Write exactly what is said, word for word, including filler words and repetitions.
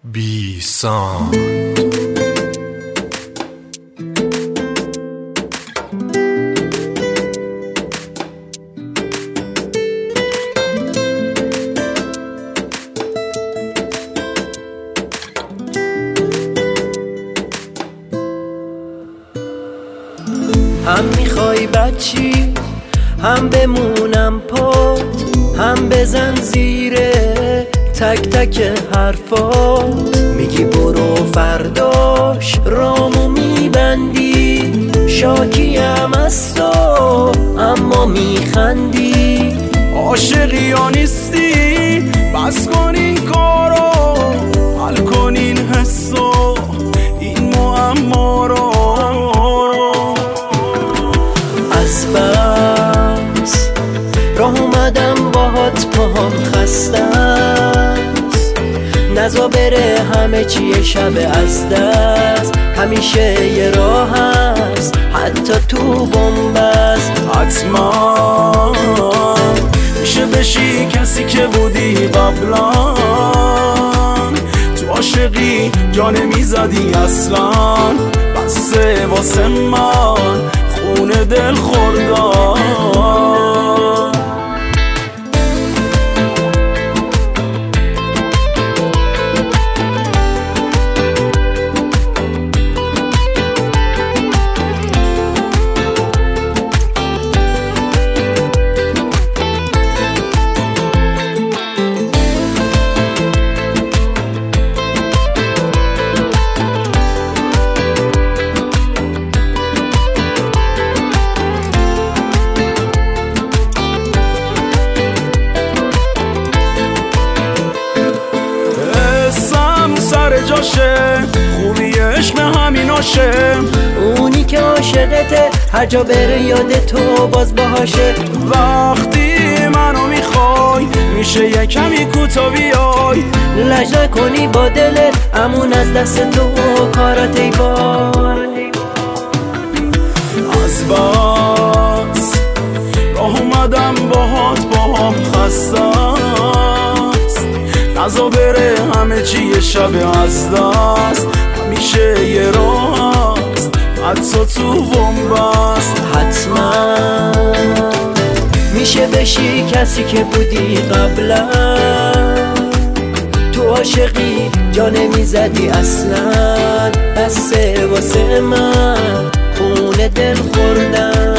بی ساند. هم میخوای بچی هم بمونم پات، هم بزن زیره تک تک حرفات. میگی برو فرداش رامو میبندی، شاکیم از تو اما میخندی. عاشقی یا نیستی؟ بس کن این کارو، حل کن این حسو، این معما رو. از بس راه اومدم باهات پاهم خسته است، نزا بره همه چی شب از دست. همیشه یه راه هست حتی تو بنبست. حتما میشه بشی کسی که بودی قبلا، تو عاشقی جا نمیزدی اصلا. بسه واسه من خونه دل خوردم. جاشه خوبی عشق همیناشه، اونی که عاشقته هر جا بره یاد تو باز باهاشه. وقتی منو میخوای میشه یه کمی کوتا بیای، لج نکنی با دلت امون از دست تو کارات ای بار. از بس راه اومدم باهات باهم خسته است، نزا بره همه چی یه شب از دست. همیشه یه راه هست حتی تو بنبست. حتما میشه بشی کسی که بودی قبلا، تو عاشقی جا نمیزدی اصلا. بسه واسه من خونه دل خوردم.